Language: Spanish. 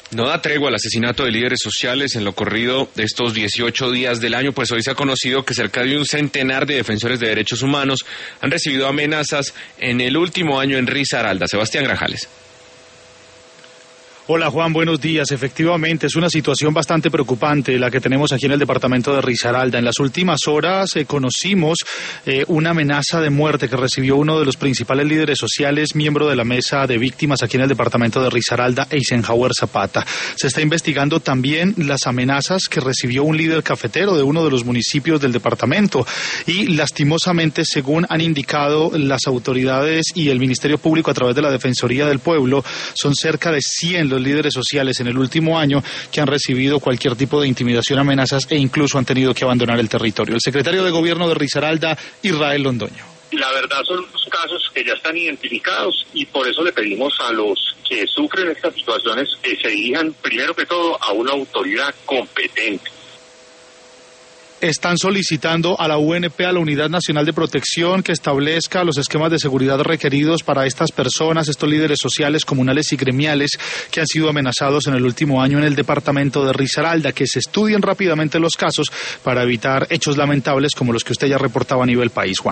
No da tregua al asesinato de líderes sociales en lo corrido de estos 18 días del año, pues hoy se ha conocido que cerca de un centenar de defensores de derechos humanos han recibido amenazas en el último año en Risaralda. Sebastián Grajales. Hola Juan, buenos días. Efectivamente, es una situación bastante preocupante la que tenemos aquí en el departamento de Risaralda. En las últimas horas conocimos una amenaza de muerte que recibió uno de los principales líderes sociales, miembro de la mesa de víctimas aquí en el departamento de Risaralda, Eisenhower Zapata. Se está investigando también las amenazas que recibió un líder cafetero de uno de los municipios del departamento y lastimosamente, según han indicado las autoridades y el Ministerio Público a través de la Defensoría del Pueblo, son cerca de 100 los líderes sociales en el último año que han recibido cualquier tipo de intimidación, amenazas e incluso han tenido que abandonar el territorio. El secretario de Gobierno de Risaralda, Israel Londoño. La verdad son los casos que ya están identificados y por eso le pedimos a los que sufren estas situaciones que se dirijan primero que todo a una autoridad competente. Están solicitando a la UNP, a la Unidad Nacional de Protección, que establezca los esquemas de seguridad requeridos para estas personas, estos líderes sociales, comunales y gremiales que han sido amenazados en el último año en el departamento de Risaralda, que se estudien rápidamente los casos para evitar hechos lamentables como los que usted ya reportaba a nivel país, Juan.